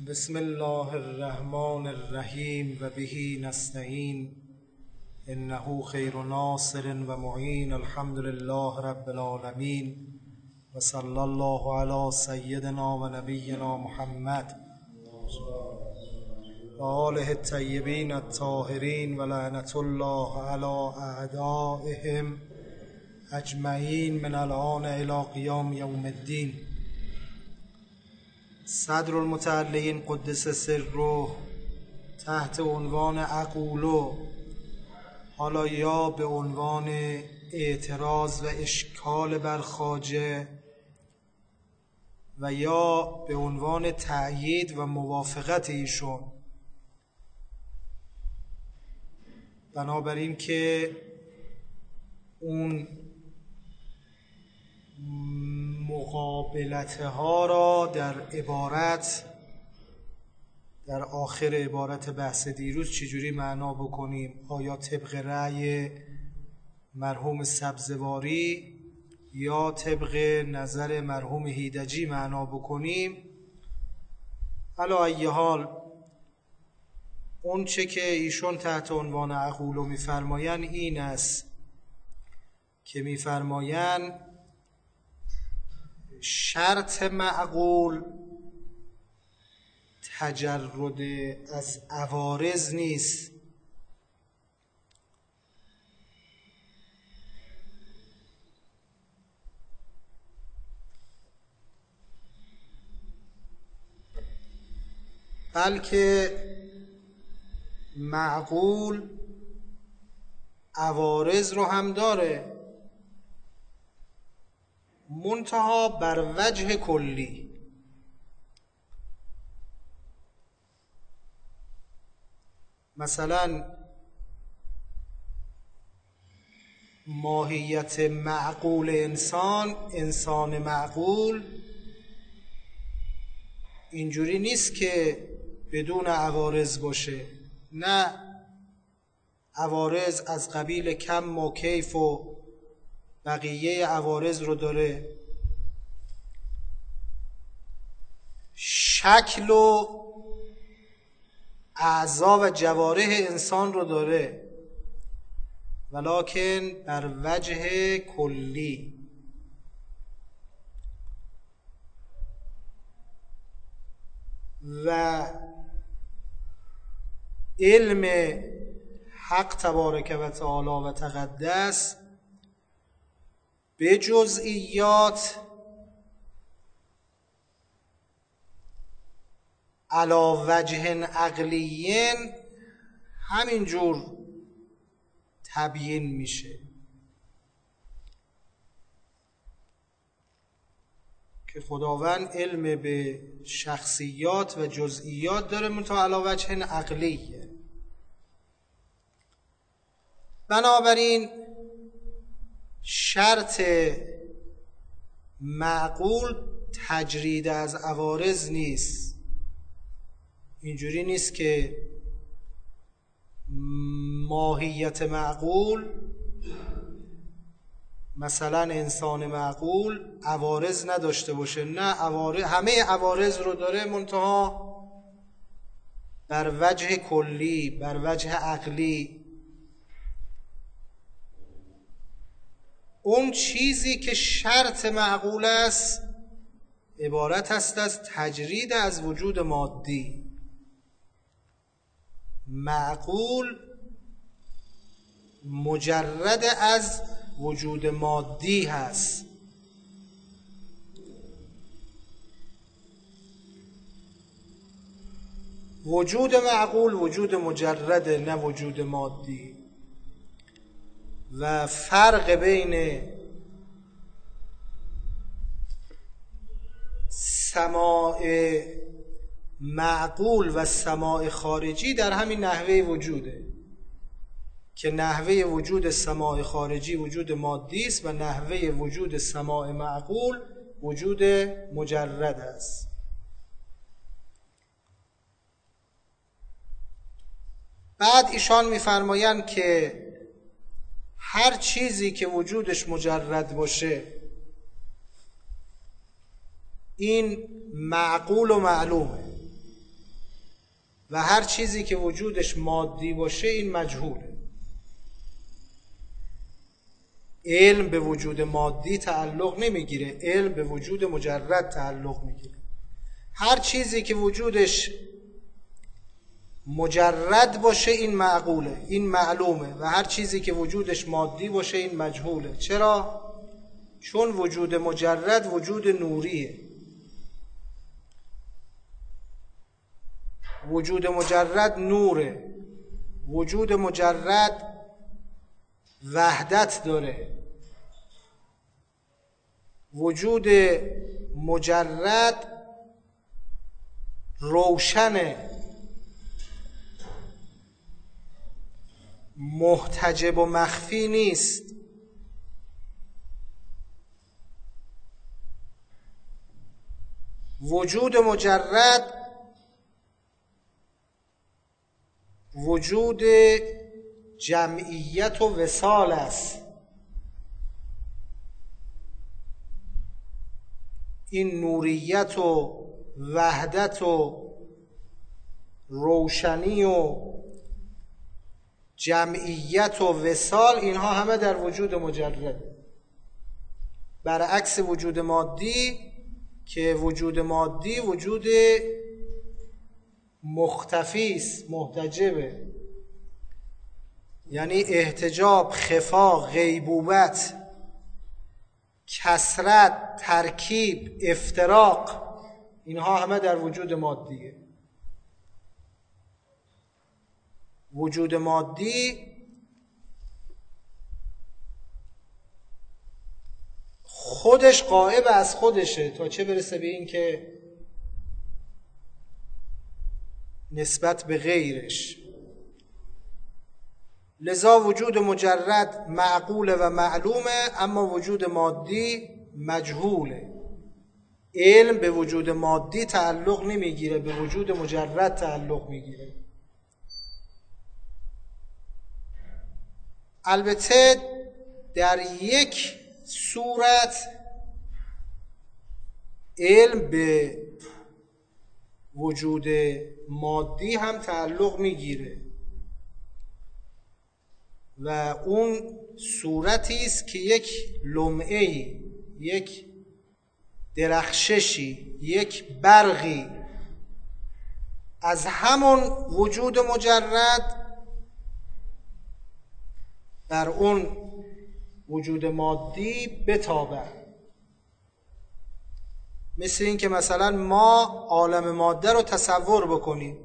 بسم الله الرحمن الرحیم و به نستعین انه خیر ناصر و معین. الحمد لله رب العالمین و صلی الله علی سیدنا و نبینا محمد و آله الطیبین الطاهرین و لعنت الله علی اعدائهم اجمعین من الآن الی قیام یوم الدین. صدر المتعلین قدس سره تحت عنوان عقولو، حالا یا به عنوان اعتراض و اشکال بر خواجه و یا به عنوان تأیید و موافقت ایشون، بنابراین که اون مقابلته ها را در عبارت در آخر عبارت بحث دیروز چجوری معنا بکنیم؟ آیا طبق رأی مرحوم سبزواری یا طبق نظر مرحوم هیدجی معنا بکنیم؟ علی ای حال اون چه که ایشون تحت عنوان عقولو میفرمایند این است که میفرمایند شرط معقول تجرد از عوارض نیست، بلکه معقول عوارض رو هم داره، منتها بر وجه کلی. مثلا ماهیت معقول انسان معقول اینجوری نیست که بدون عوارض باشه، نه، عوارض از قبیل کم و کیف و بقیه عوارض رو داره، شکل و اعضا و جوارح انسان رو داره، ولکن بر وجه کلی. و علم حق تبارک و تعالی و تقدس به جزئیات علا وجه عقلیین همینجور تبیین میشه که خداوند علم به شخصیات و جزئیات داره، منتها علا وجه عقلیه. بنابراین شرط معقول تجرید از عوارض نیست. اینجوری نیست که ماهیت معقول، مثلا انسان معقول، عوارض نداشته باشه، نه، همه عوارض رو داره، منتها بر وجه کلی، بر وجه عقلی. اون چیزی که شرط معقول است عبارت است از تجرید از وجود مادی. معقول مجرد از وجود مادی هست. وجود معقول وجود مجرد، نه وجود مادی. و فرق بین سماع معقول و سماع خارجی در همین نحوه وجوده که نحوه وجود سماع خارجی وجود مادی است و نحوه وجود سماع معقول وجود مجرد است. بعد ایشان می‌فرمایند که هر چیزی که وجودش مجرد باشه این معقول و معلومه، و هر چیزی که وجودش مادی باشه این مجهوله. علم به وجود مادی تعلق نمیگیره، علم به وجود مجرد تعلق میگیره. هر چیزی که وجودش مجرد باشه این معقوله، این معلومه، و هر چیزی که وجودش مادی باشه این مجهوله. چرا؟ چون وجود مجرد وجود نوریه. وجود مجرد نوره، وجود مجرد وحدت داره، وجود مجرد روشنه، محتجب و مخفی نیست. وجود مجرد وجود جمعیت و وصال است. این نوریت و وحدت و روشنی و جمعیت و وصال، اینها همه در وجود مجرد. برعکس وجود مادی که وجود مادی وجود مختفی است، محتجبه، یعنی احتجاب، خفا، غیبوبت، کثرت، ترکیب، افتراق، اینها همه در وجود مادیه. وجود مادی خودش غائب از خودشه، تا چه برسه به این که نسبت به غیرش. لذا وجود مجرد معقوله و معلومه، اما وجود مادی مجهوله. علم به وجود مادی تعلق نمیگیره، به وجود مجرد تعلق میگیره. البته در یک صورت علم به وجود مادی هم تعلق میگیره و اون صورتی است که یک لمعه‌ای، یک درخششی، یک برقی از همون وجود مجرد در اون وجود مادی بتابه. مثل این که مثلا ما عالم ماده رو تصور بکنیم.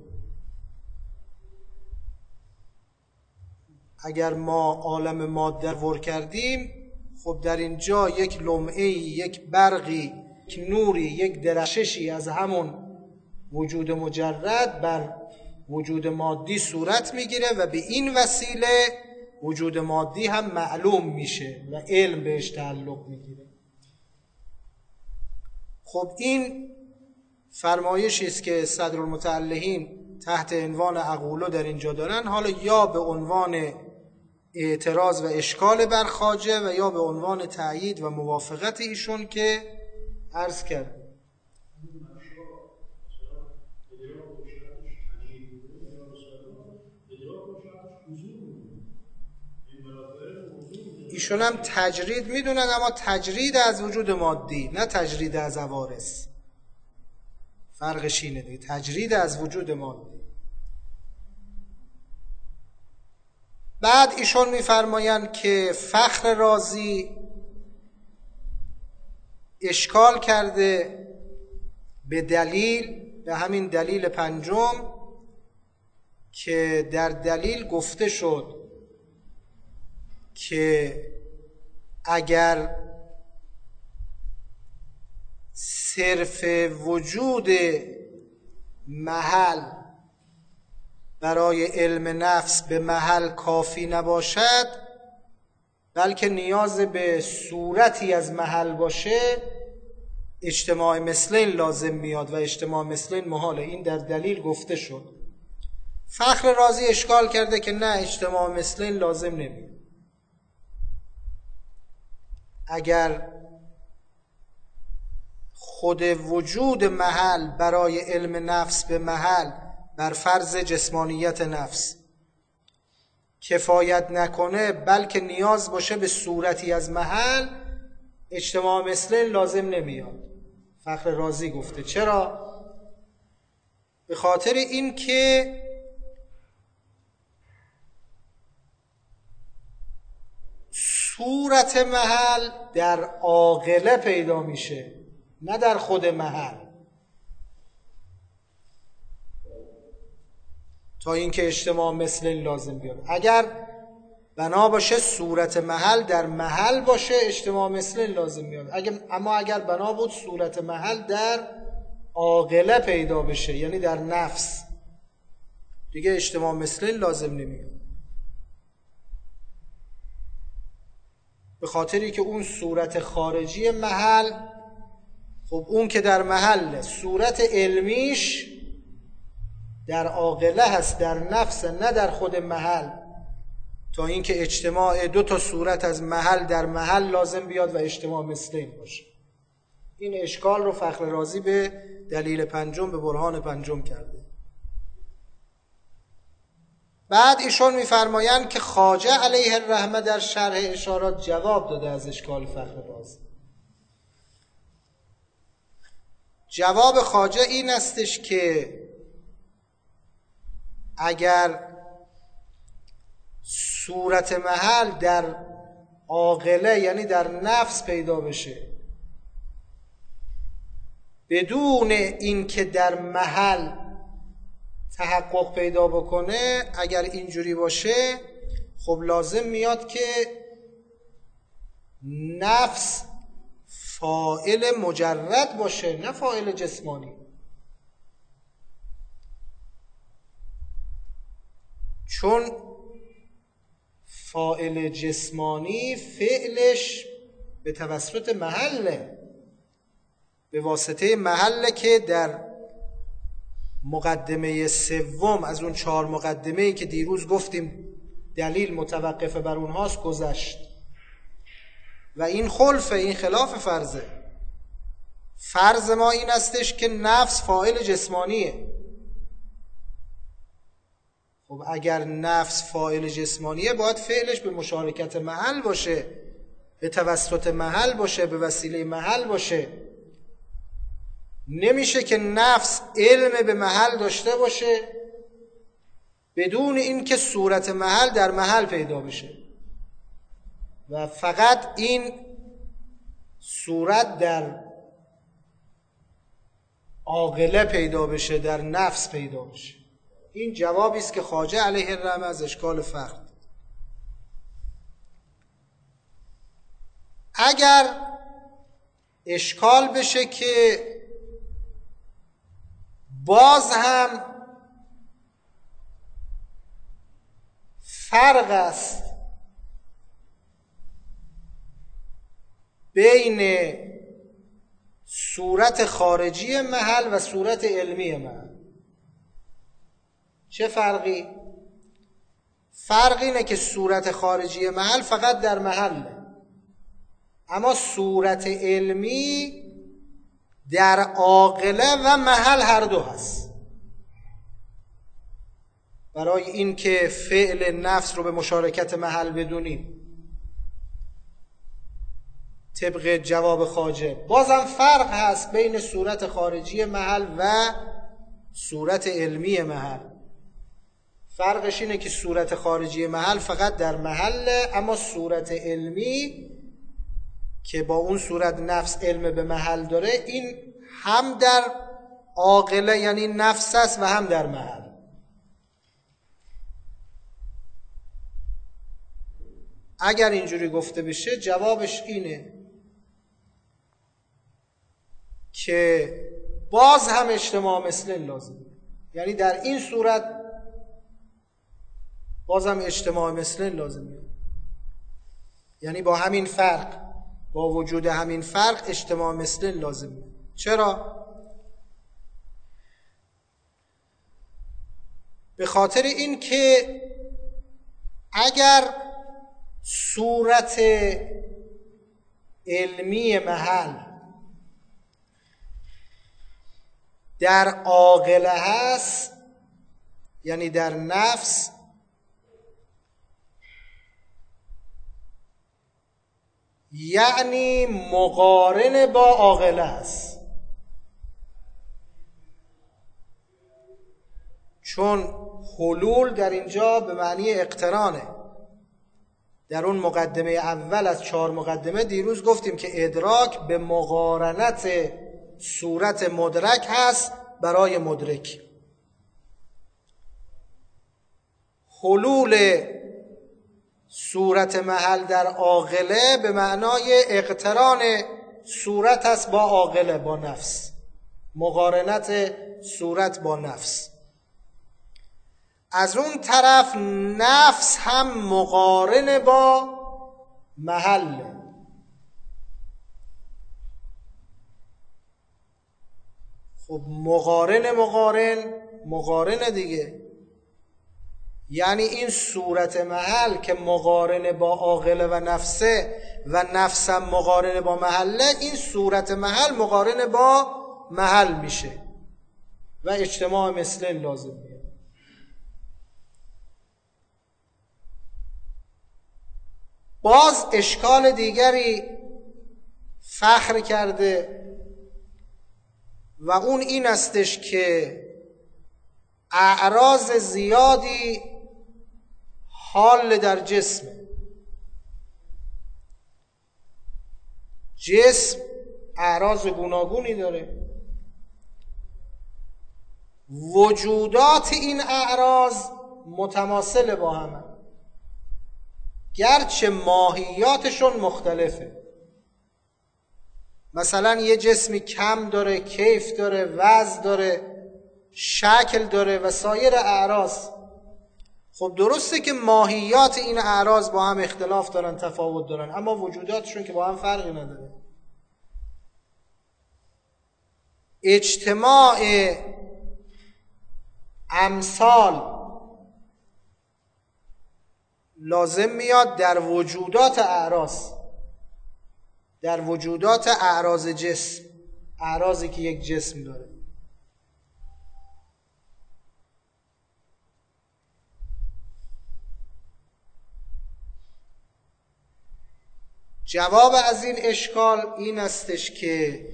اگر ما عالم ماده رو کردیم، خب در اینجا یک لمعه‌ای، یک برقی، یک نوری، یک درخششی از همون وجود مجرد بر وجود مادی صورت میگیره و به این وسیله وجود مادی هم معلوم میشه و علم بهش تعلق میگیره. خب این فرمایشی است که صدرالمتعلقین تحت عنوان اقولو در اینجا دارن، حالا یا به عنوان اعتراض و اشکال بر خواجه و یا به عنوان تأیید و موافقت ایشون که عرض کرد. ایشون هم تجرید میدونن، اما تجرید از وجود مادی، نه تجرید از عوارض. فرقش اینه دیگه، تجرید از وجود مادی. بعد ایشون میفرمایند که فخر رازی اشکال کرده به دلیل، به همین دلیل پنجم که در دلیل گفته شد که اگر صرف وجود محل برای علم نفس به محل کافی نباشد، بلکه نیاز به صورتی از محل باشه، اجتماع مثلین لازم میاد و اجتماع مثلین محاله. این در دلیل گفته شد. فخر رازی اشکال کرده که نه، اجتماع مثلین لازم نمیاد. اگر خود وجود محل برای علم نفس به محل بر فرض جسمانیت نفس کفایت نکنه بلکه نیاز باشه به صورتی از محل، اجتماع مثلین لازم نمیاد. فخر رازی گفته. چرا؟ به خاطر این که صورت محل در عاقله پیدا میشه، نه در خود محل، تا اینکه اجتماع مثلین لازم بیاد. اگر بنا باشه صورت محل در محل باشه، اجتماع مثلین لازم میاد. اما اگر بنا بود صورت محل در عاقله پیدا بشه، یعنی در نفس، دیگه اجتماع مثلین لازم نمیاد. به خاطری که اون صورت خارجی محل، خب اون که در محل، صورت علمیش در عاقله هست، در نفس، نه در خود محل، تا اینکه اجتماع دو تا صورت از محل در محل لازم بیاد و اجتماع مثلین باشه. این اشکال رو فخر رازی به دلیل پنجم، به برهان پنجم کرده. بعد ایشون میفرمایند که خواجه علیه الرحمه در شرح اشارات جواب داده از اشکال فخر رازی. جواب خواجه این استش که اگر صورت محل در عاقله، یعنی در نفس پیدا بشه، بدون اینکه در محل تحقق پیدا بکنه، اگر اینجوری باشه، خب لازم میاد که نفس فاعل مجرد باشه، نه فاعل جسمانی. چون فاعل جسمانی فعلش به توسط محله، به واسطه محله که در مقدمه سوم از اون 4 مقدمه‌ای که دیروز گفتیم دلیل متوقف بر اونهاست گذشت. و این خلفه، این خلاف فرضه. فرض ما این استش که نفس فاعل جسمانیه. خب اگر نفس فاعل جسمانیه، باید فعلش به مشارکت محل باشه، به توسط محل باشه، به وسیله محل باشه. نمیشه که نفس علم به محل داشته باشه بدون اینکه صورت محل در محل پیدا بشه و فقط این صورت در عاقله پیدا بشه، در نفس پیدا بشه. این جوابی است که خواجه علیه الرحمه از اشکال فخر. اگر اشکال بشه که باز هم فرق است بین صورت خارجی محل و صورت علمی محل. چه فرقی؟ فرق اینه که صورت خارجی محل فقط در محله، اما صورت علمی در عاقله و محل هر دو هست. برای این که فعل نفس رو به مشارکت محل بدونیم طبق جواب خواجه، بازم فرق هست بین صورت خارجی محل و صورت علمی محل. فرقش اینه که صورت خارجی محل فقط در محله، اما صورت علمی که با اون صورت نفس علم به محل داره، این هم در عاقله یعنی نفس است و هم در محل. اگر اینجوری گفته بشه جوابش اینه که باز هم اجتماع مثلین لازم، یعنی در این صورت باز هم اجتماع مثلین لازم، یعنی با همین فرق، با وجود همین فرق اجتماع مثلین لازم. چرا؟ به خاطر این که اگر صورت علمی محل در عاقله هست، یعنی در نفس یعنی مقارن با عاقله است، چون حلول در اینجا به معنی اقترانه. در اون مقدمه اول از 4 مقدمه دیروز گفتیم که ادراک به مقارنت صورت مدرک هست برای مدرک. حلول صورت محل در عاقله به معنای اقتران صورت است با عاقله، با نفس، مقارنت صورت با نفس. از اون طرف نفس هم مقارن با محل. خب مقارن دیگه، یعنی این صورت محل که مقارن با عاقله و نفسه و نفسم مقارن با محله، این صورت محل مقارن با محل میشه و اجتماع مثلین لازم میاد. باز اشکال دیگری فخر کرده و اون این استش که اعراض زیادی حال در جسم. جسم اعراض گوناگونی داره، وجودات این اعراض متماثل با هم، گرچه ماهیاتشون مختلفه. مثلا یه جسمی کم داره، کیف داره، وزن داره، شکل داره و سایر اعراض. خب درسته که ماهیات این اعراض با هم اختلاف دارن، تفاوت دارن، اما وجوداتشون که با هم فرقی نداره. اجتماع امثال لازم میاد در وجودات اعراض، در وجودات اعراض جسم، اعراضی که یک جسم داره. جواب از این اشکال این استش که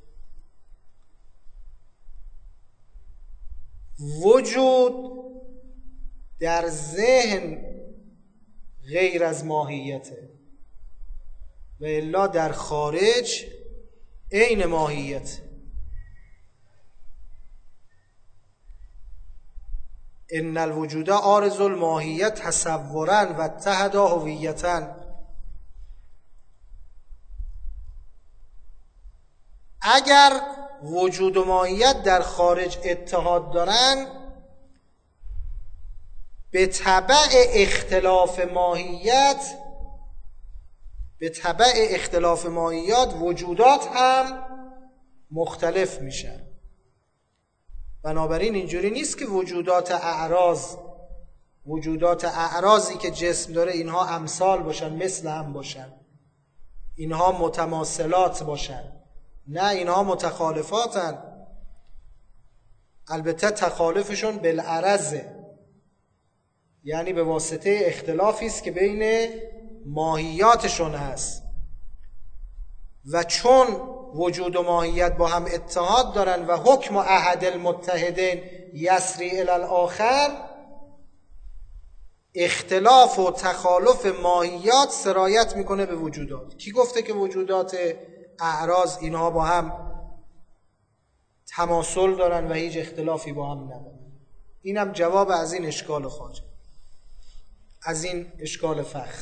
وجود در ذهن غیر از ماهیته و الا در خارج عین ماهیت. ان الوجود عارض الماهیت تصورا و اتحدا هویتا. اگر وجود و ماهیت در خارج اتحاد دارن، به تبع اختلاف ماهیات وجودات هم مختلف میشن. بنابراین اینجوری نیست که وجودات اعراضی که جسم داره اینها امثال باشن، مثل هم باشن، اینها متماثلات باشن. نه، اینها متخالفاتن. البته تخالفشون بالعرضه، یعنی به واسطه اختلافی است که بین ماهیاتشون هست و چون وجود و ماهیت با هم اتحاد دارن و حکم احد المتحدین یسری الی الاخر، اختلاف و تخالف ماهیات سرایت میکنه به وجودات. کی گفته که وجودات اعراض اینها با هم تماثل دارن و هیچ اختلافی با هم ندارن؟ اینم جواب از این اشکال خواجه، از این اشکال فخر.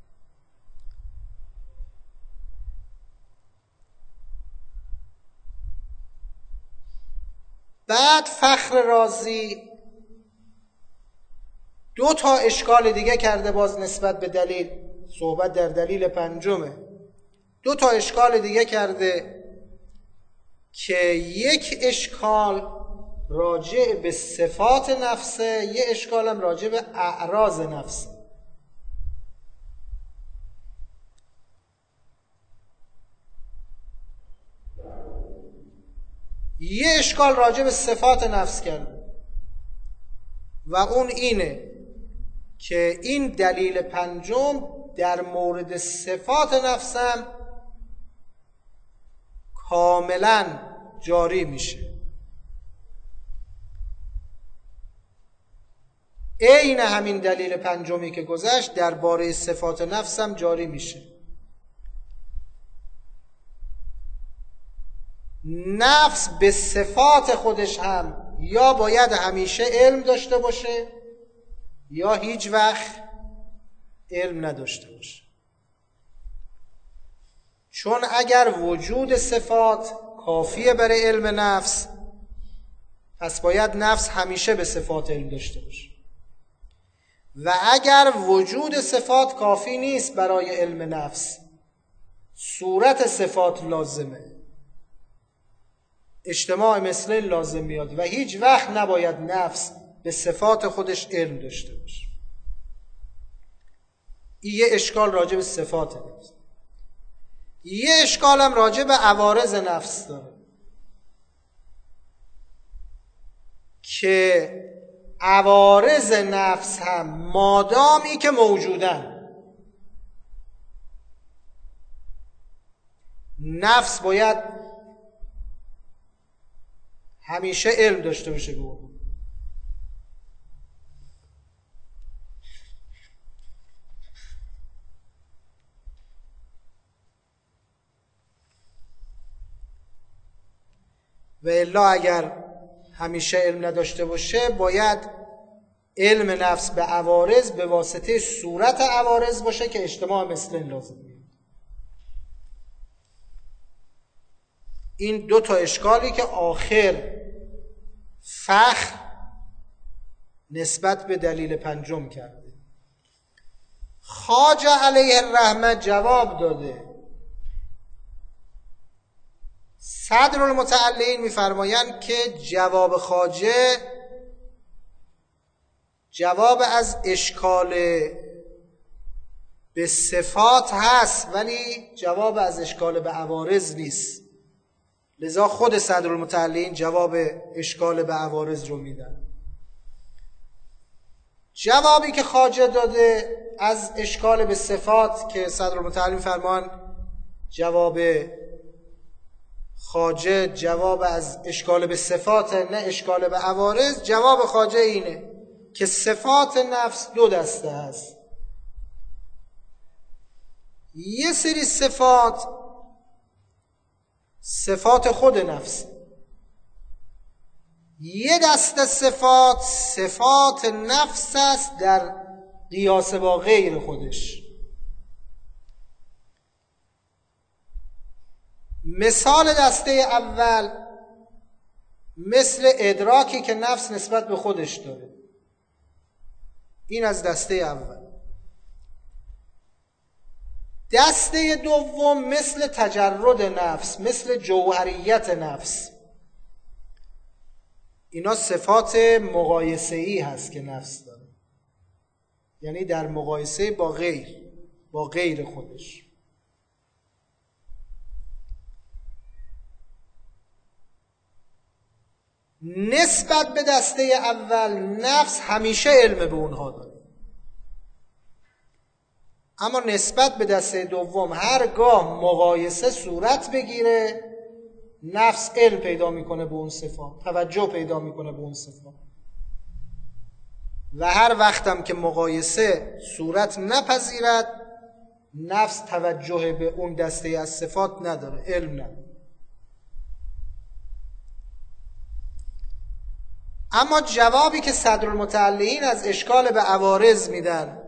بعد فخر رازی 2 اشکال دیگه کرده، باز نسبت به دلیل، صحبت در دلیل 5. 2 اشکال دیگه کرده که یک اشکال راجع به صفات نفسه، یک اشکال هم راجع به اعراض نفسه. یه اشکال راجع به صفات نفس کرده، و اون اینه که این دلیل پنجم در مورد صفات نفسم کاملا جاری میشه. عین همین دلیل پنجمی که گذشت درباره صفات نفسم جاری میشه. نفس به صفات خودش هم یا باید همیشه علم داشته باشه یا هیچ وقت علم نداشته باشه. چون اگر وجود صفات کافیه برای علم نفس، پس باید نفس همیشه به صفات علم داشته باشه. و اگر وجود صفات کافی نیست برای علم نفس، صورت صفات لازمه، اجتماع مثلین لازم میاد و هیچ وقت نباید نفس به صفات خودش علم داشته باشه. این یه اشکال راجع به صفات نفس. یه اشکال هم راجع به عوارض نفس داره که عوارض نفس هم مادامی که موجودن، نفس باید همیشه علم داشته باشه به اون. و الا اگر همیشه علم نداشته باشه، باید علم نفس به عوارض به واسطه صورت عوارض باشه که اجتماع مثلین لازم میاد. این دو تا اشکالی که آخر فخر نسبت به دلیل پنجم کرده. خواجه علیه الرحمه جواب داده. صدر المتعلین میفرمایند که جواب خواجه جواب از اشکال به صفات هست ولی جواب از اشکال به عوارض نیست. لذا خود صدر المتعلین جواب اشکال به عوارض رو میدن. جوابی که خواجه داده از اشکال به صفات که صدر المتعلین فرمان جواب خواجه جواب از اشکال به صفات نه اشکال به عوارض، جواب خواجه اینه که صفات نفس دو دسته هست. یه سری صفات خود نفس، یه دسته صفات نفس است در قیاس با غیر خودش. مثال دسته اول مثل ادراکی که نفس نسبت به خودش داره، این از دسته اول. دسته دوم مثل تجرد نفس، مثل جوهریت نفس. اینا صفات مقایسه‌ای هست که نفس داره، یعنی در مقایسه با غیر خودش. نسبت به دسته اول نفس همیشه علم به اونها داره، اما نسبت به دسته دوم هرگاه مقایسه صورت بگیره نفس علم پیدا میکنه به اون صفات، توجه پیدا میکنه به اون صفات. و هر وقتم که مقایسه صورت نپذیرد نفس توجه به اون دسته از صفات نداره، علم نداره. اما جوابی که صدر المتعلین از اشکال به عوارض میدن،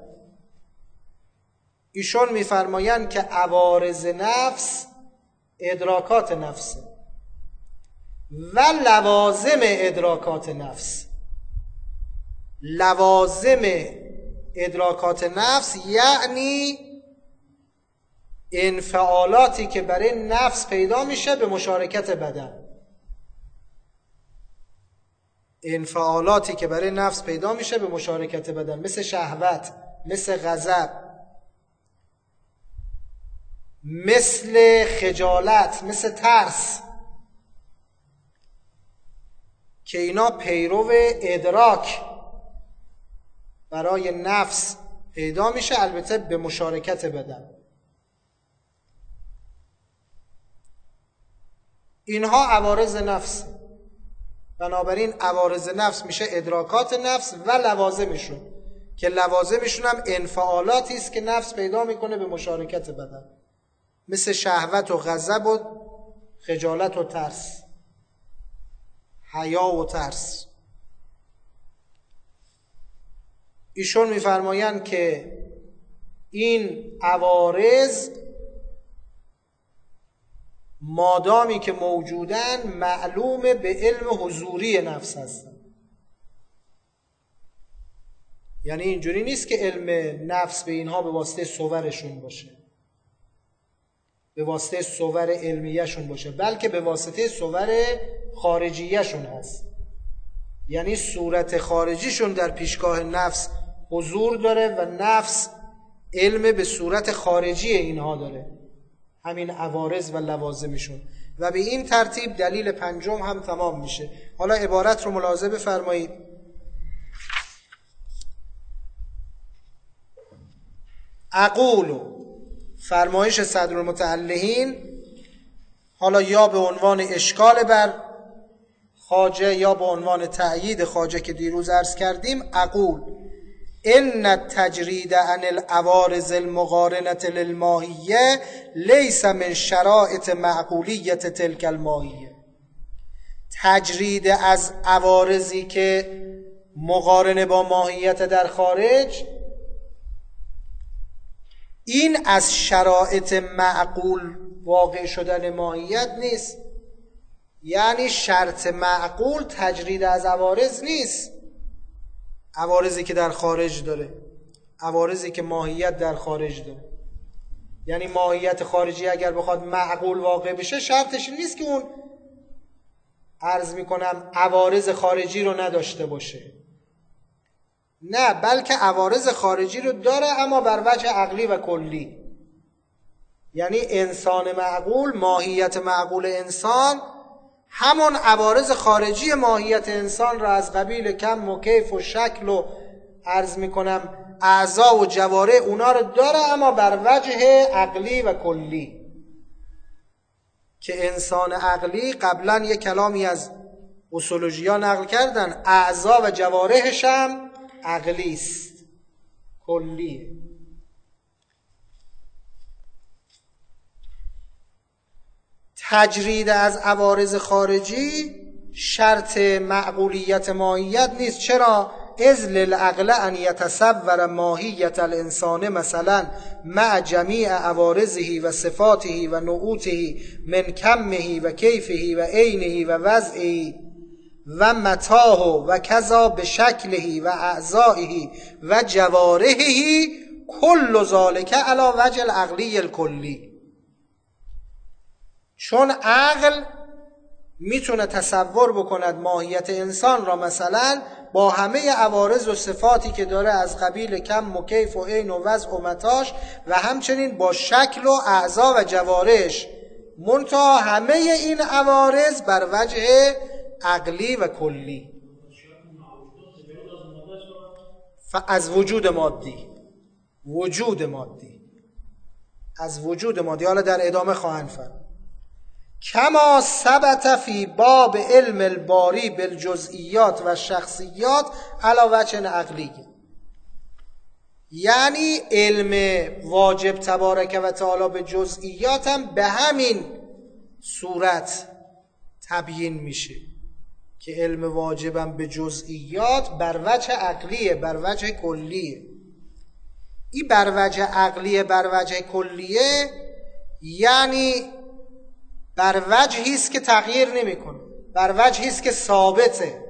ایشون میفرمایند که عوارض نفس ادراکات نفسه و لوازم ادراکات نفس. لوازم ادراکات نفس یعنی انفعالاتی که برای نفس پیدا میشه به مشارکت بدن. انفعالاتی که برای نفس پیدا میشه به مشارکت بدن، مثل شهوت، مثل غضب، مثل خجالت، مثل ترس، که اینا پیرو ادراک برای نفس پیدا میشه، البته به مشارکت بدن. اینها عوارض نفس، بنابراین عوارض نفس میشه ادراکات نفس و لوازمشون، که لوازمشون هم انفعالاتی است که نفس پیدا میکنه به مشارکت بدن، مثل شهوت و غضب و خجالت و ترس، حیا و ترس. ایشون میفرمایند که این عوارض مادامی که موجودن معلوم به علم حضوری نفس هستن. یعنی اینجوری نیست که علم نفس به اینها به واسطه صورشون باشه، به واسطه صور علمیهشون باشه، بلکه به واسطه صور خارجیهشون هست. یعنی صورت خارجیشون در پیشگاه نفس حضور داره و نفس علم به صورت خارجی اینها داره، همین عوارض و لوازمشون. و به این ترتیب دلیل پنجم هم تمام میشه. حالا عبارت رو ملاحظه بفرمایید. اقول، فرمایش صدرالمتعلهین، حالا یا به عنوان اشکال بر خواجه یا به عنوان تأیید خواجه که دیروز عرض کردیم. اقول ان التجرید عن العوارض المقارنة للماهیه لیس من شرائط معقولیة تلک الماهیه. تجرید از عوارضی که مقارنه با ماهیت در خارج، این از شرایط معقول واقع شدن ماهیت نیست. یعنی شرط معقول تجرید از عوارض نیست، عوارضی که در خارج داره، عوارضی که ماهیت در خارج داره. یعنی ماهیت خارجی اگر بخواد معقول واقع بشه، شرطش نیست که اون عرض میکنم عوارض خارجی رو نداشته باشه، نه، بلکه عوارض خارجی رو داره اما بر وجه عقلی و کلی. یعنی انسان معقول، ماهیت معقول انسان همون عوارض خارجی ماهیت انسان را از قبیل کم و کیف و شکل و عرض میکنم اعضا و جواره اونا رو داره، اما بر وجه عقلی و کلی. که انسان عقلی قبلا یک کلامی از اصولوژیا نقل کردن، اعضا و جوارحش هم عقلی است، کلیه. تجرید از عوارض خارجی شرط معقولیت ماهیت نیست. چرا؟ اذ للعقل ان یتصور ماهیت الانسان مثلا مع جمیع عوارضه و صفاته و نعوته من کمه و کیفه و عینه و وضعه و متاه و کذا به شکله و اعضائه و جوارحه کل ذالک علی وجه العقلی الکلی. چون عقل میتونه تصور بکند ماهیت انسان را مثلا با همه عوارض و صفاتی که داره از قبیل کم و کیف و عین و وضع و متاش و همچنین با شکل و اعضا و جوارش، منتها همه این عوارض بر وجه عقلی و کلی از وجود مادی، وجود مادی، از وجود مادی. حالا در ادامه خواهند فرمود کما ثبت فی باب علم الباری بالجزئیات و شخصیات علی وجه عقلی. یعنی علم واجب تبارک و تعالی به جزئیات هم به همین صورت تبیین میشه که علم واجبم به جزئیات بر وجه عقلیه، بر وجه کلیه. این بر وجه عقلیه، بر وجه کلیه، یعنی بر وجهی است که تغییر نمیکنه، بر وجهی است که ثابته.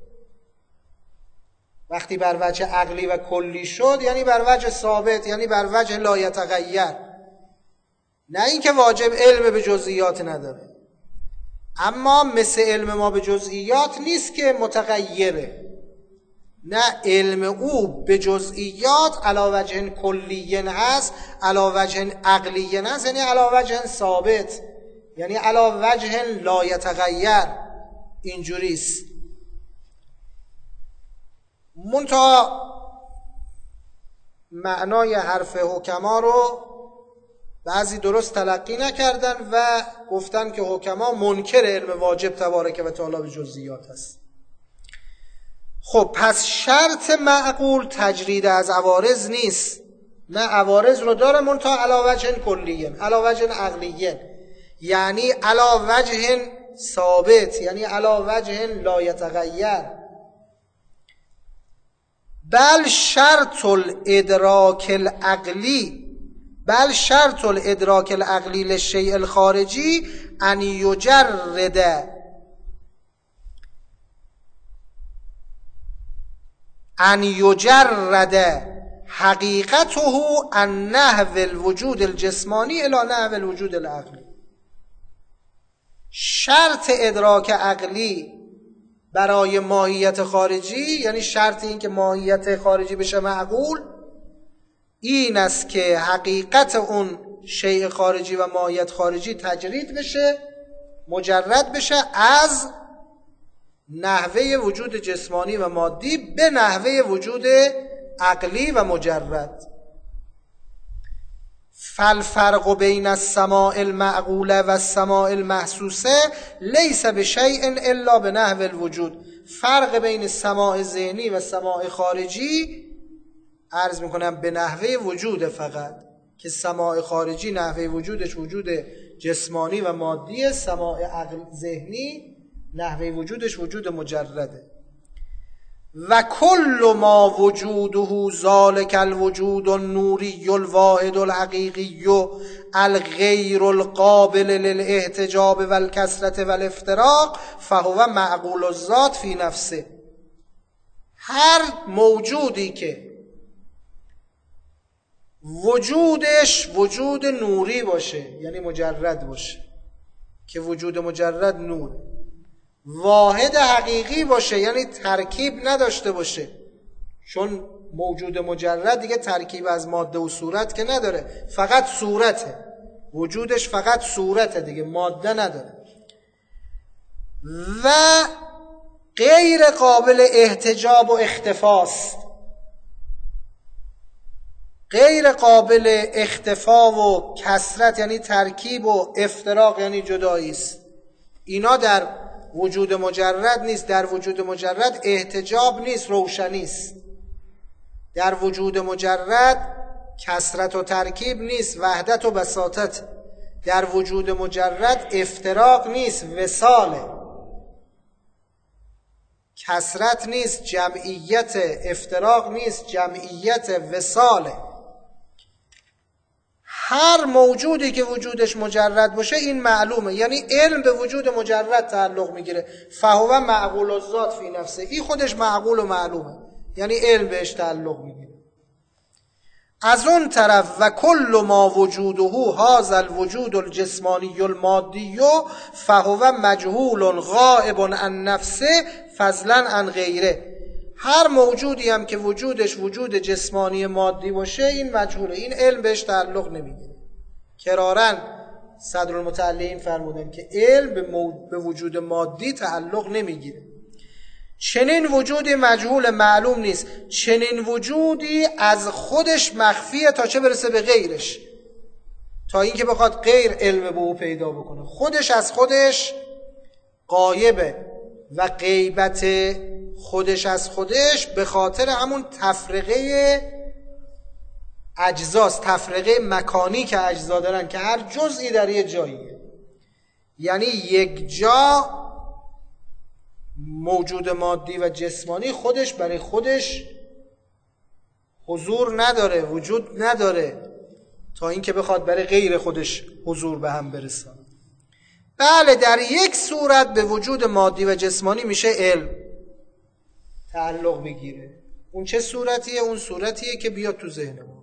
وقتی بر وجه عقلی و کلی شد یعنی بر وجه ثابت، یعنی بر وجه لا یتغیر، نه اینکه واجب علم به جزئیات نداره. اما مثل علم ما به جزئیات نیست که متغیره، نه، علم او به جزئیات علی وجه کلی هست، علی وجه عقلی هست، یعنی علی وجه ثابت، یعنی علی وجه لا یتغیر. اینجوریست. منتها معنای حرف حکما رو بعضی درست تلقی نکردن و گفتن که حکما منکر علم واجب تبارک و تعالی به جزئیات هست. خب پس شرط معقول تجرید از عوارض نیست، نه عوارض رو داره منتها علی وجه کلیه، علی وجه عقلیه، یعنی علی وجه ثابت، یعنی علی وجه لا یتغیر. بل شرط الادراک العقلی، بل شرط الادراک العقلی للشیء الخارجی ان یجرد حقیقته عن نحو الوجود الجسمانی الی نحو الوجود العقلی. شرط ادراک عقلی برای ماهیت خارجی، یعنی شرط این که ماهیت خارجی بشه معقول، این است که حقیقت اون شیء خارجی و ماهیت خارجی تجرید بشه، مجرد بشه از نحوه وجود جسمانی و مادی به نحوه وجود عقلی و مجرد. فالفرق بین السماع المعقوله و السماع المحسوسه لیس بشیء الا بنحو الوجود. فرق بین سماع ذهنی و سماع خارجی عرض میکنم به نحوه وجود، فقط که سماع خارجی نحوه وجودش وجود جسمانی و مادی، سماع ذهنی نحوه وجودش وجود مجرده. و کل ما وجوده ذالک الوجود النوری الواحد الحقیقی الغیر القابل للاحتجاب والکثرة والافتراق فهو معقول الذات فی نفسه. هر موجودی که وجودش وجود نوری باشه، یعنی مجرد باشه، که وجود مجرد نور، واحد حقیقی باشه، یعنی ترکیب نداشته باشه، چون موجود مجرد دیگه ترکیب از ماده و صورت که نداره، فقط صورته، وجودش فقط صورته دیگه، ماده نداره. و غیر قابل احتجاب و اختفاست، غیر قابل اختفا و کثرت یعنی ترکیب و افتراق یعنی جدایی است. اینا در وجود مجرد نیست. در وجود مجرد احتجاب نیست، روشنی است. در وجود مجرد کثرت و ترکیب نیست، وحدت و بساطت. در وجود مجرد افتراق نیست، وصاله. کثرت نیست، جمعیت. افتراق نیست، جمعیت. وصاله. هر موجودی که وجودش مجرد باشه این معلومه، یعنی علم به وجود مجرد تعلق میگیره. فهو معقول الذات فی نفسه، این خودش معقول و معلومه، یعنی علم بهش تعلق میگیره. از اون طرف و کل ما وجوده هذا الوجود الجسمانی المادی فهو مجهول غائب عن نفسه فضلا عن غیره. هر موجودی هم که وجودش وجود جسمانی مادی باشه این مجهوله، این علم بهش تعلق نمیگیره. کرارن صدرالمتعلقین فرمودن که علم به وجود مادی تعلق نمیگیره. چنین وجودی مجهول معلوم نیست، چنین وجودی از خودش مخفیه تا چه برسه به غیرش، تا اینکه بخواد غیر علم به او پیدا بکنه. خودش از خودش غایبه و غیبت خودش از خودش به خاطر همون تفرقه اجزاست، تفرقه مکانی که اجزا دارن که هر جزئی در یه جاییه. یعنی یک جا موجود مادی و جسمانی خودش برای خودش حضور نداره، وجود نداره، تا اینکه بخواد برای غیر خودش حضور به هم برسه. بله، در یک صورت به وجود مادی و جسمانی میشه علم تعلق بگیره. اون چه صورتیه؟ اون صورتیه که بیاد تو ذهن ما،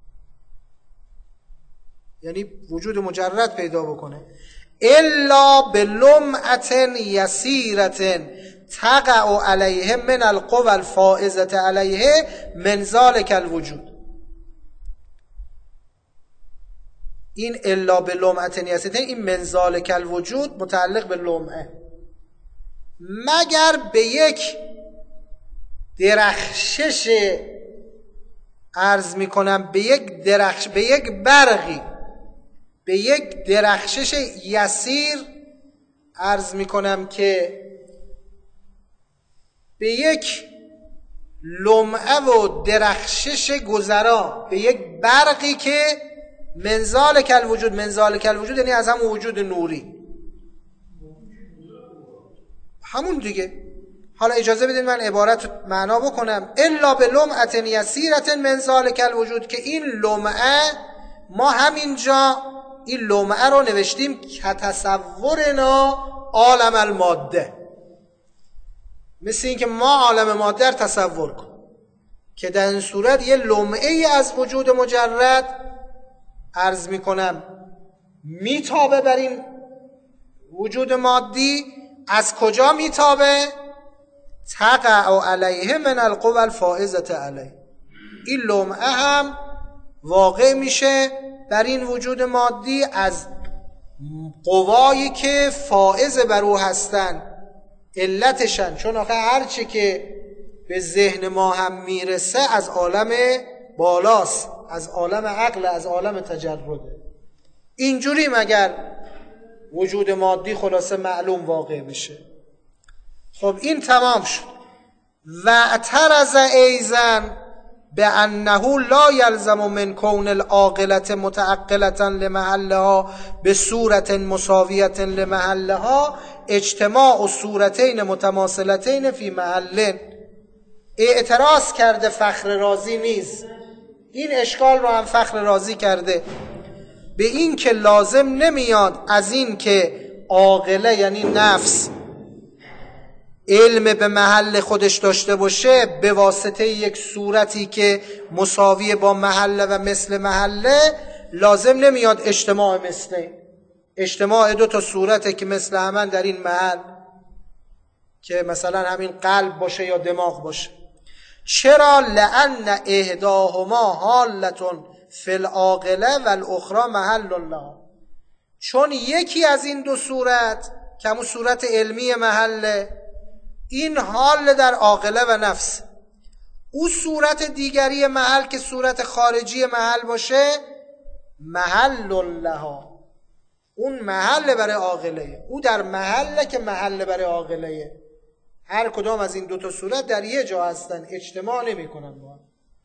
یعنی وجود مجرد پیدا بکنه. الا بلمعة یسیرة تقع علیه من القوى الفائزة علیه من ذلک الوجود. این الا بلمعة یسیرة، این من ذلک الوجود متعلق به لمعه، مگر به یک درخشش عرض میکنم به یک برقی، به یک درخشش یسیر، عرض میکنم که به یک لمعه و درخشش گذرا، به یک برقی که من ذالک الوجود، من ذالک الوجود یعنی از همون وجود نوری، همون دیگه. حالا اجازه بدید من عبارت معنا بکنم. الا به لمعه یسیره من ذالک الوجود، که این لمعه ما همینجا این لمعه رو نوشتیم که تصورنا عالم الماده، مثل این که ما عالم ماده رو تصور کنیم، که در این صورت یه لمعه ای از وجود مجرد عرض میکنم میتابه بر این وجود مادی. از کجا میتابه؟ تقع علیه من القوى الفائزة علیه. این لمعه هم واقع میشه بر این وجود مادی از قوایی که فائز بر او هستن، علتشن، چون آخه هرچی که به ذهن ما هم میرسه از عالم بالاست، از عالم عقل، از عالم تجرده. اینجوری مگر وجود مادی خلاصه معلوم واقع بشه. خب این تمام شد. و اعترض ایزن به انه لا یلزم من کون العاقلة متعقلة لمحلها به صورت مساویة لمحلها اجتماع صورتین متماثلتین فی محل. اعتراض کرده فخر رازی نیز، این اشکال رو هم فخر رازی کرده، به این که لازم نمیاد از این که عاقله یعنی نفس علم به محل خودش داشته باشه به واسطه یک صورتی که مساوی با محله و مثل محله، لازم نمیاد اجتماع مثله، اجتماع دو تا صورته که مثل همان در این محل، که مثلا همین قلب باشه یا دماغ باشه. چرا؟ لأن احداهما حالتون فی العاقله و الاخرى محل لها، چون یکی از این دو صورت که همون صورت علمی محله، این حال در عاقله و نفس، او صورت دیگری محل که صورت خارجی محل باشه محل لها، اون محل برای عاقله، او در محله که محل برای عاقله. هر کدام از این دو تا صورت در یه جا هستن، اجتماع نمی کنن با هم.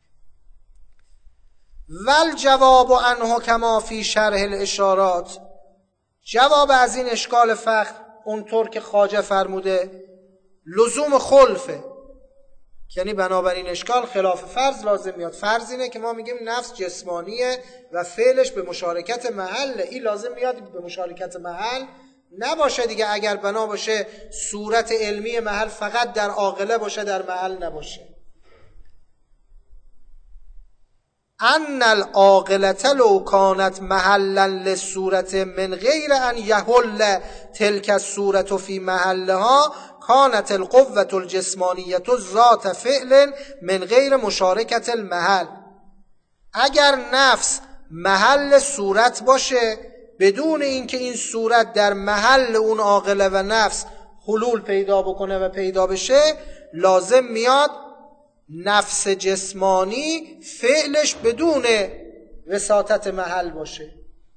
ول جواب عنه کما فی شرح الاشارات، جواب از این اشکال فخر اونطور که خواجه فرموده لزوم خلفه، یعنی بنابراین اشکال خلاف فرض لازم میاد. فرض اینه که ما میگیم نفس جسمانیه و فعلش به مشارکت محله، این لازم میاد به مشارکت محل نباشه دیگه. اگر بنا باشه صورت علمی محل فقط در عاقله باشه، در محل نباشه. ان العاقلة لو کانت محلا للصورت من غیر ان یحل تلک الصورت فی محلها کانت القوة الجسمانیة ذات فعل من غیر مشارکت المحل. اگر نفس محل صورت باشه بدون اینکه این صورت در محل اون عاقله و نفس حلول پیدا بکنه و پیدا بشه، لازم میاد نفس جسمانی فعلش بدون وساطت محل باشه،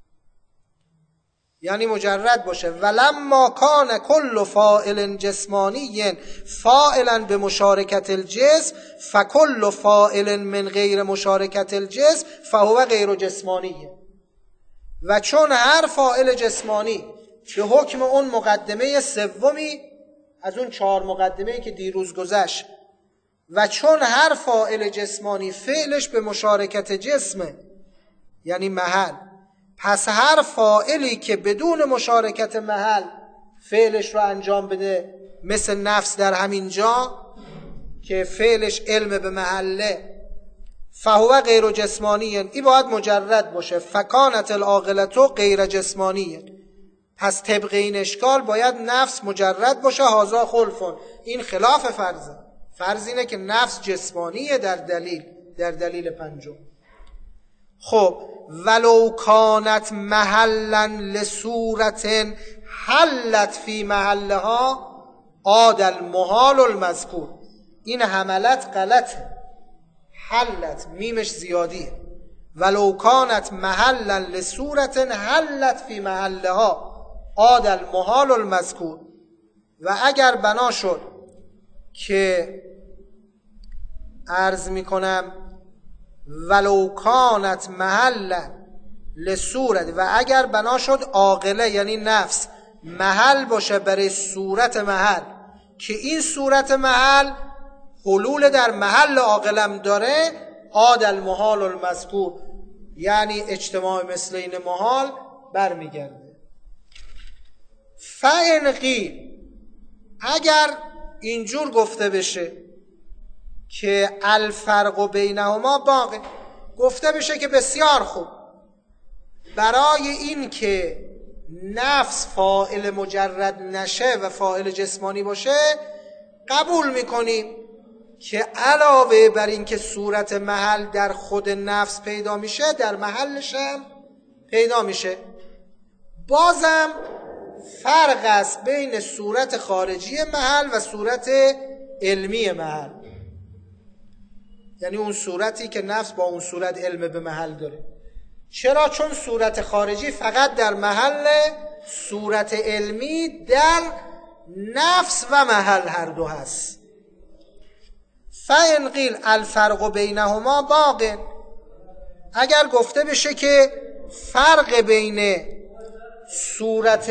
یعنی مجرد باشه. ولما کان کل فاعل جسمانی فاعلا به مشارکت الجسم فکل فاعل من غیر مشارکت الجسم فهو غیر جسمانی. و چون هر فاعل جسمانی به حکم اون مقدمه سومی از اون 4 مقدمه‌ای که دیروز گذشت، و چون هر فاعل جسمانی فعلش به مشارکت جسمه یعنی محل، پس هر فاعلی که بدون مشارکت محل فعلش رو انجام بده، مثل نفس در همین جا که فعلش علم به محله، فهو غیر جسمانی، این باید مجرد باشه. فکانت العاقلة غیر جسمانی، پس طبق این اشکال باید نفس مجرد باشه. هذا خلفون، این خلاف فرضه. فرض اینه که نفس جسمانیه در دلیل پنجم. خب ولو کانت محلا لصورت حلت فی محلها عاد المحال المذکور، این حملت غلطه. حلت میمش زیادیه، ولو کانت محلا لصورت حلت فی محلها عاد المحال المذکور. و اگر بنا شد که عرض میکنم ولو کانت محلا لصورت، و اگر بنا شد عاقله یعنی نفس محل باشه برای صورت محل که این صورت محل حلول در محل عاقلم داره، عاد المحال المذکور یعنی اجتماع مثلین محال برمیگرده. فإن قیل، اگر اینجور گفته بشه که الفرق بینهما باقی، گفته بشه که بسیار خوب، برای این که نفس فاعل مجرد نشه و فاعل جسمانی باشه قبول میکنیم که علاوه بر این که صورت محل در خود نفس پیدا میشه در محلش هم پیدا میشه. بازم فرق است بین صورت خارجی محل و صورت علمی محل، یعنی اون صورتی که نفس با اون صورت علم به محل داره. چرا؟ چون صورت خارجی فقط در محل، صورت علمی در نفس و محل هر دو هست. فإن قیل الفرق بینهما باق، اگر گفته بشه که فرق بین صورت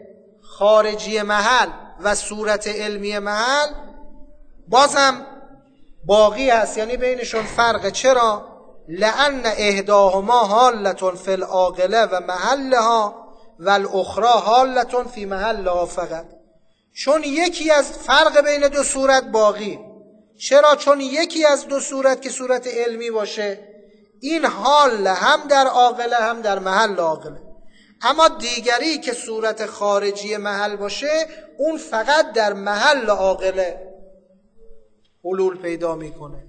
خارجی محل و صورت علمی محل بازم باقی هست، یعنی بینشون فرقه. چرا؟ لأن احداهما حالة فی العاقله و محلها و الاخرى حالة فی محلها فقط. چون یکی از فرق بین دو صورت باقی. چرا؟ چون یکی از دو صورت که صورت علمی باشه این حال هم در عاقله هم در محل عاقله، اما دیگری که صورت خارجی محل باشه اون فقط در محل عاقله حلول پیدا میکنه.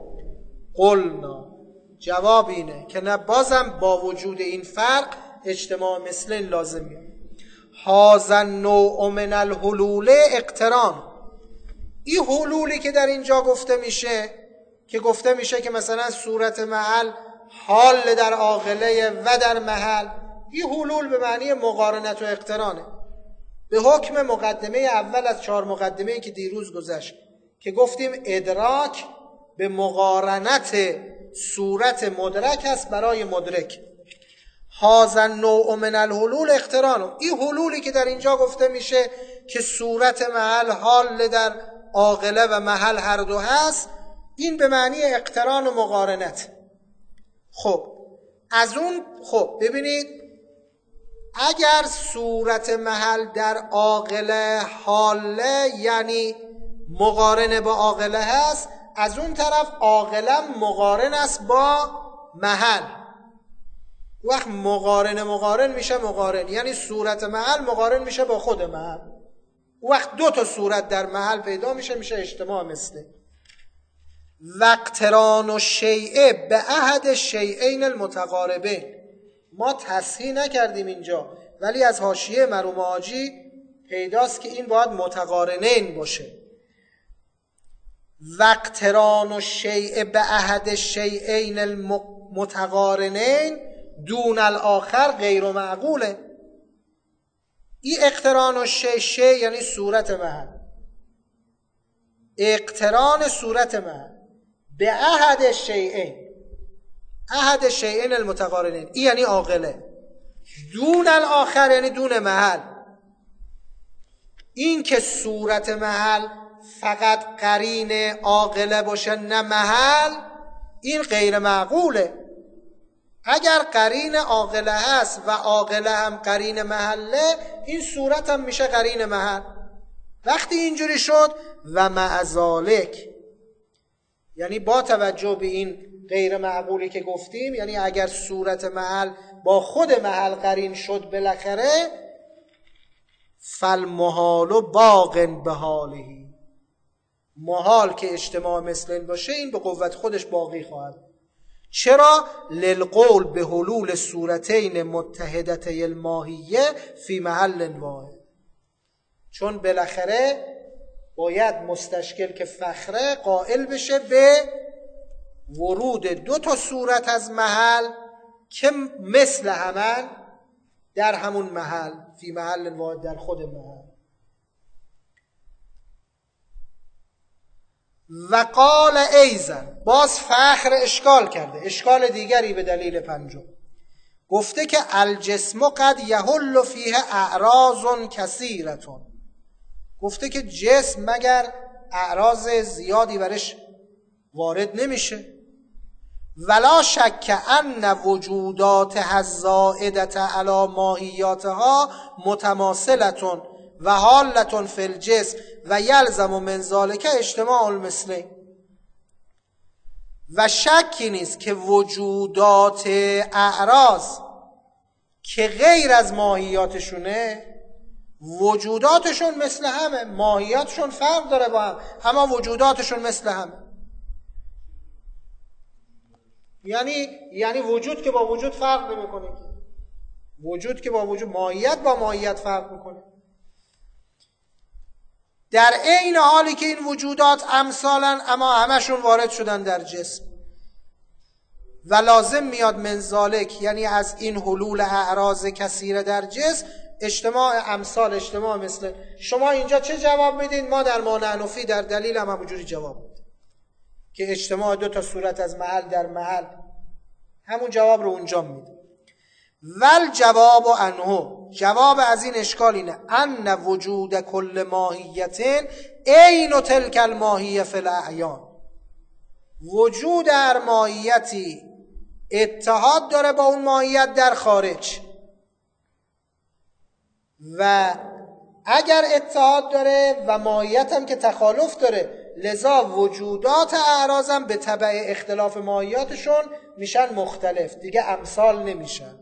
قلنا، جواب اینه که نه، بازم با وجود این فرق اجتماع مثلین لازمیه. هذا النوع من الحلول اقتران، این حلولی که در اینجا گفته میشه که گفته میشه که مثلا صورت محل حال در عاقله و در محل، این حلول به معنی مقارنت و اقترانه. به حکم مقدمه اول از 4 مقدمه‌ای که دیروز گذشت که گفتیم ادراک به مقارنت صورت مدرک است برای مدرک. هذا النوع من الحلول اقتران، این حلولی که در اینجا گفته میشه که صورت محل حال در عاقله و محل هر دو هست، این به معنی اقتران و مقارنت. خب از اون ببینید، اگر صورت محل در عاقله حاله یعنی مقارن با عاقله هست، از اون طرف عاقله مقارن است با محل. وقت مقارن میشه مقارن، یعنی صورت محل مقارن میشه با خود محل. وقت 2 تا صورت در محل پیدا میشه اجتماع مثله. واقتران الشیء به احد الشیئین المتقاربین، ما تصحیح نکردیم اینجا ولی از حاشیه مرحوم حاجی پیداست که این باید متقارنین باشه. واقتران الشیء به احد الشیئین المتقارنین دون الاخر غیر معقوله. این اقتران الشیء یعنی صورت محل، اقتران صورت محل به احد الشیئین، احد الشیئین المتقارنین، این یعنی عاقله. دون الاخر یعنی دون محل. این که صورت محل فقط قرین عاقله باشه نه محل، این غیر معقوله. اگر قرین عاقله هست و عاقله هم قرین محله، این صورت هم میشه قرین محل. وقتی اینجوری شد و مع ذالک، یعنی با توجه به این غیر معقولی که گفتیم، یعنی اگر صورت محل با خود محل قرین شد بالاخره، فالمحال باق بحاله، محال که اجتماع مثلین باشه این به قوت خودش باقی خواهد. چرا؟ للقول به حلول صورتین متحدتي الماهیه فی محل واحد، چون بالاخره باید مستشکل که فخره قائل بشه به ورود 2 صورت از محل که مثل همن در همون محل، فی محل واحد، در خود محل. و قال ایزن، باز فخر اشکال کرده، اشکال دیگری به دلیل 5. گفته که الجسم قد یحل فیه اعراض کثیرتون، گفته که جسم مگر اعراض زیادی برش وارد نمیشه. ولا شک ان وجوداتها الزائدة علی ماهیاتها متماثلة و حالة فی الجسم و یلزم من ذلک اجتماع المثلین. و شکی نیست که وجودات اعراض که غیر از ماهیاتشونه، وجوداتشون مثل همه، ماهیاتشون فرق داره با هم، اما وجوداتشون مثل همه. یعنی وجود که با وجود فرق نمیکنه، وجود که با وجود، ماهیت با ماهیت فرق میکنه. در عین حالی که این وجودات امثالن، اما همشون وارد شدن در جسم. و لازم میاد من ذالک، یعنی از این حلول اعراض کثیره در جسم، اجتماع امثال، اجتماع مثل. شما اینجا چه جواب میدین؟ ما در مانعنفی در دلیل هم همونجوری جواب میدیم که اجتماع 2 صورت از محل در محل، همون جواب رو اونجا میدیم. ول جواب عنه، جواب از این اشکال اینه ان وجود کل ماهیت عین تلک الماهیه فی الاعیان، وجود هر ماهیتی اتحاد داره با اون ماهیت در خارج، و اگر اتحاد داره و ماهیت هم که تخالف داره، لذا وجودات اعراض هم به تبع اختلاف ماهیاتشون میشن مختلف، دیگه امثال نمیشن.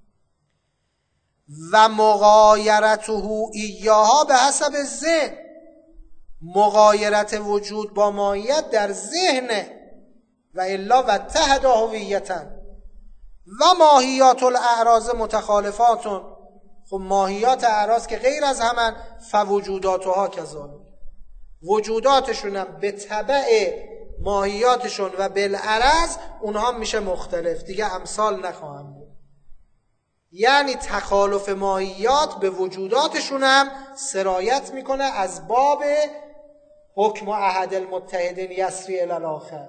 و مغایرته ایاها به حسب ذهن، مغایرت وجود با ماهیت در ذهنه. و الا و اتحد هویتن و ماهیات الاعراض متخالفاتون، خب ماهیات اعراض که غیر از همن، فوجوداتها کذالک، وجوداتشون هم به تبع ماهیاتشون و بالعرض اونها میشه مختلف، دیگه امثال نخواهم بود. یعنی تخالف ماهیات به وجوداتشون هم سرایت میکنه از باب حکم احد المتحدین یسری الی الاخر.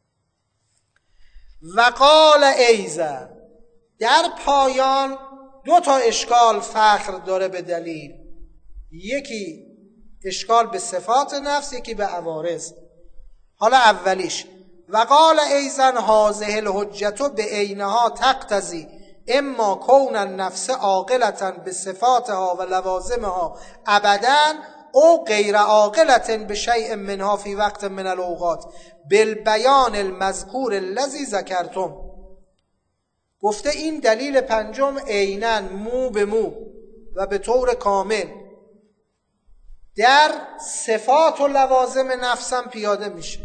و قال ایزن، در پایان 2 اشکال فخر داره به دلیل، یکی اشکال به صفات نفس، یکی به عوارض. حالا اولیش، و قال ایزن هذه الحجة بعینها تقتضی اما کون النفس عاقلة بصفاتها و لوازمها ابدا او غیر عاقلة بشیء منها فی وقت من الاوقات بالبیان المذکور الذی ذکرتم. گفته این دلیل 5 عیناً مو به مو و به طور کامل در صفات و لوازم نفسم پیاده میشه.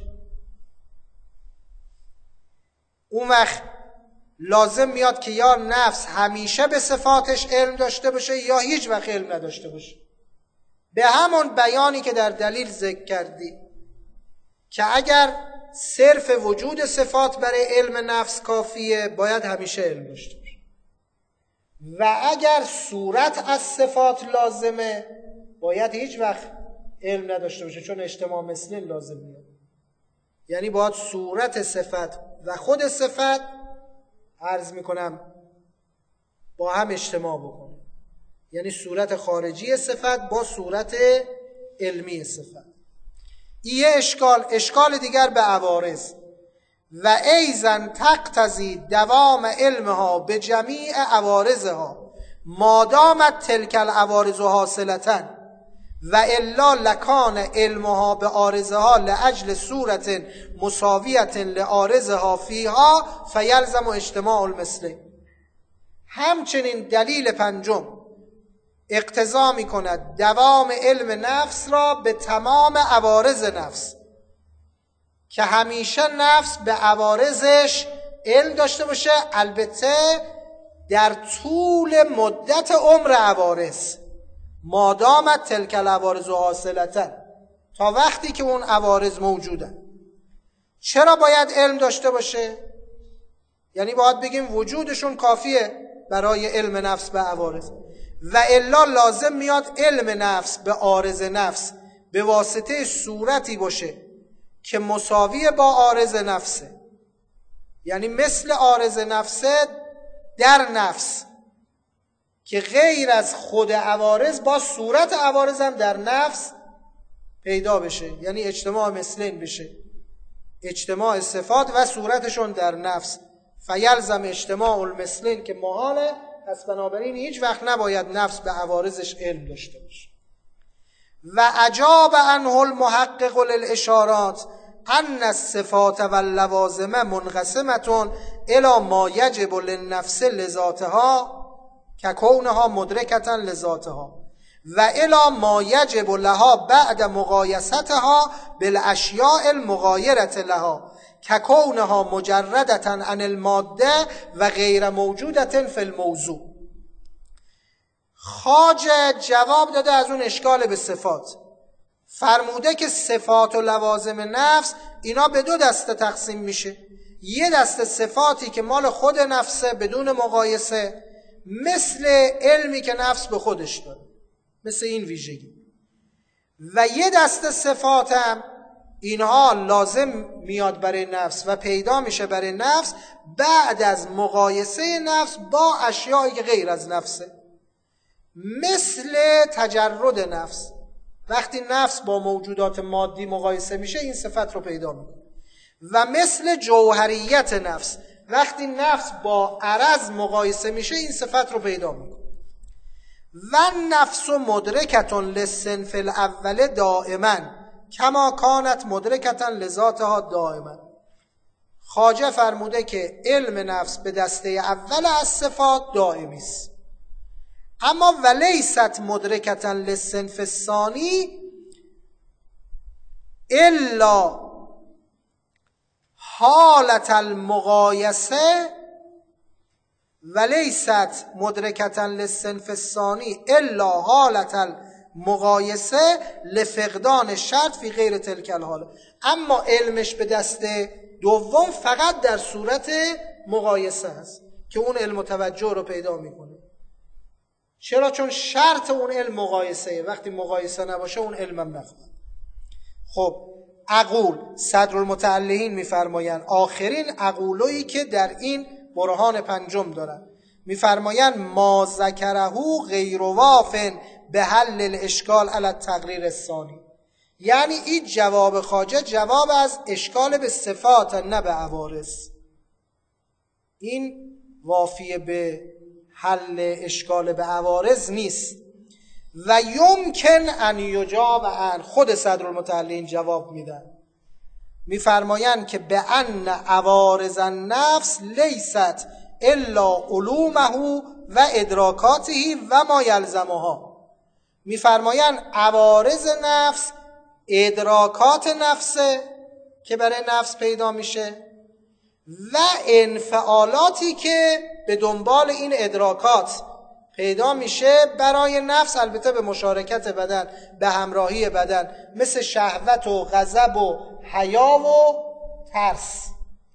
اون وقت لازم میاد که یا نفس همیشه به صفاتش علم داشته باشه یا هیچ وقت علم نداشته باشه، به همون بیانی که در دلیل ذکر کردی که اگر صرف وجود صفات برای علم نفس کافیه، باید همیشه علم داشته باشه، و اگر صورت از صفات لازمه، باید هیچ وقت علم نداشته باشه، چون اجتماع مثل لازم میاد. یعنی باید صورت صفت و خود صفت، عرض میکنم، با هم اجتماع بکنه، یعنی صورت خارجی صفت با صورت علمی صفت. یه اشکال دیگر به عوارض. و ایزن تقتضی دوام علمها به جمیع عوارضها مادامت تلک العوارض حاصلتن و الا لکان علمها به عارضها لاجل صورت مساویت لعارضها فیها فیلزم اجتماع المثلین. همچنین دلیل 5 اقتضا می کند دوام علم نفس را به تمام عوارض نفس، که همیشه نفس به عوارضش علم داشته باشه، البته در طول مدت عمر عوارض، مادامت تلک العوارض حاصلتن، تا وقتی که اون عوارض موجودن. چرا باید علم داشته باشه؟ یعنی باید بگیم وجودشون کافیه برای علم نفس به عوارض، و الا لازم میاد علم نفس به عارض نفس به واسطه صورتی باشه که مساوی با عارض نفسه، یعنی مثل عارض نفسه در نفس، که غیر از خود عوارض با صورت عوارض هم در نفس پیدا بشه، یعنی اجتماع مثلین بشه، اجتماع صفات و صورتشون در نفس. فیلزم اجتماع المثلین که محاله، پس بنابراین هیچ وقت نباید نفس به عوارضش علم داشته باشه. و اجاب عنه المحقق للاشارات ان الصفات واللوازم منقسمة الی ما یجب للنفس لذاتها ککونها مدرکة لذاتها و الی ما یجب لها بعد مقایستها بالاشیاء المغایرة لها ککونها مجردة عن الماده و غیر موجودة فی الموضوع. خواجه جواب داده از اون اشکال به صفات، فرموده که صفات و لوازم نفس اینا به دو دسته تقسیم میشه. یه دسته صفاتی که مال خود نفسه بدون مقایسه، مثل علمی که نفس به خودش داره، مثل این ویژگی. و یه دسته صفات هم اینها لازم میاد برای نفس و پیدا میشه برای نفس بعد از مقایسه نفس با اشیایی که غیر از نفسه، مثل تجرد نفس. وقتی نفس با موجودات مادی مقایسه میشه این صفت رو پیدا میکنه. و مثل جوهریت نفس، وقتی نفس با عرض مقایسه میشه این صفت رو پیدا میکنه. و نفس مدرکة للصنف الاول دائما کما کانت مدرکة لذاتها دائما. خواجه فرموده که علم نفس به دسته اول از صفات دائمی است، اما ولیست مدرکة للصنف الثانی الا حالت المقایسه، ولیست مدرکة للصنف الثانی الا حالت المقایسه لفقدان شرط فی غیر تلک الحاله. اما علمش به دسته دوم فقط در صورت مقایسه هست که اون علم توجه رو پیدا میکنه. چرا؟ چون شرط اون علم مقایسه، وقتی مقایسه نباشه اون علمم نفهمه. خب عقول صدرالمتعلقین میفرمایند آخرین عقولویی که در این برهان پنجم دارن، میفرمایند ما ذکره غیر واف به حل الاشکال علی التقریر الثانی. یعنی این جواب خواجه جواب از اشکال به صفات نه به عوارض، این وافیه به حل اشکال به عوارض نیست. و یمکن ان یجاب عن، خود صدرالمتعلقین جواب میدن، میفرمایند که به ان عوارض النفس لیست الا علومه و ادراکاته و ما یلزمها. میفرمایند عوارض نفس ادراکات نفسه که برای نفس پیدا میشه و انفعالاتی که به دنبال این ادراکات پیدا میشه برای نفس، البته به مشارکت بدن، به همراهی بدن، مثل شهوت و غضب و حیا و ترس.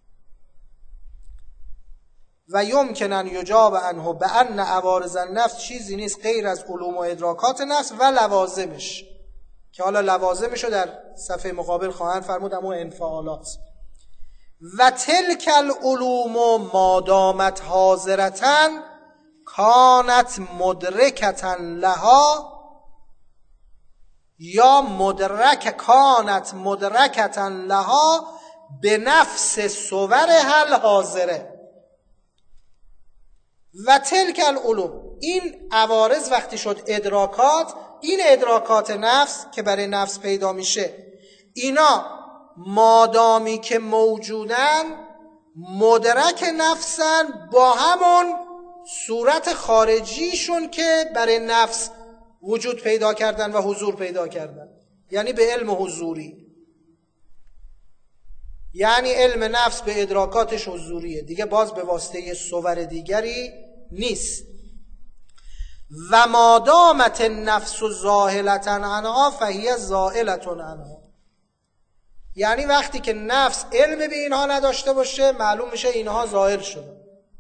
و یمکن ان یجاب عنه به ان عوارض النفس چیزی نیست غیر از علوم و ادراکات نفس و لوازمش، که حالا لوازمش رو در صفحه مقابل خواهند فرمود، اما انفعالات. و تلک العلوم ما دامت حاضرتن کانت مدرکة لها یا کانت مدرکة لها به نفس صور حل حاضره. و تلک العلوم، این عوارض وقتی شد ادراکات، این ادراکات نفس که برای نفس پیدا میشه، اینا مادامی که موجودن مدرک نفسن با همون صورت خارجیشون که برای نفس وجود پیدا کردن و حضور پیدا کردن، یعنی به علم حضوری. یعنی علم نفس به ادراکاتش حضوریه دیگه، باز به واسطه صور دیگری نیست. و مادامت النفس زاهلة عنها فهی زائلة عنها، یعنی وقتی که نفس علم به اینها نداشته باشه معلوم میشه اینها زائل شده،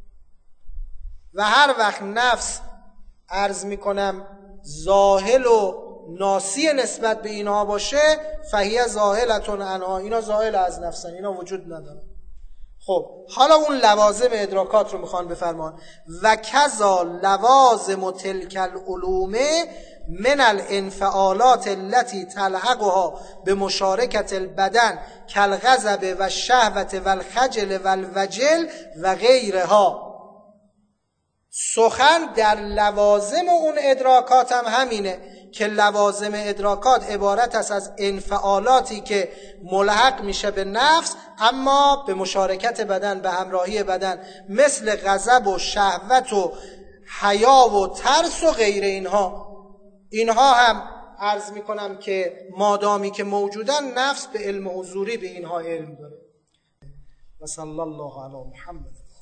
و هر وقت نفس عرض میکنم زاهل و ناسی نسبت به اینها باشه فهیه زاهلتون عنها، اینا زاهل از نفسن، اینا وجود ندارن. خب حالا اون لوازم ادراکات رو میخوان بفرمان. و کذا لوازم تلک العلوم من الانفعالات التي تلحقها به مشارکت البدن کالغضب و الشهوة و الخجل و الوجل و غیرها. سخن در لوازم اون ادراکات هم همینه که لوازم ادراکات عبارت است از انفعالاتی که ملحق میشه به نفس اما به مشارکت بدن، به همراهی بدن، مثل غضب و شهوت و حیا و ترس و غیر اینها هم عرض میکنم که مادامی که موجودن نفس به علم حضوری به اینها علم داره. و صلی الله علی محمد.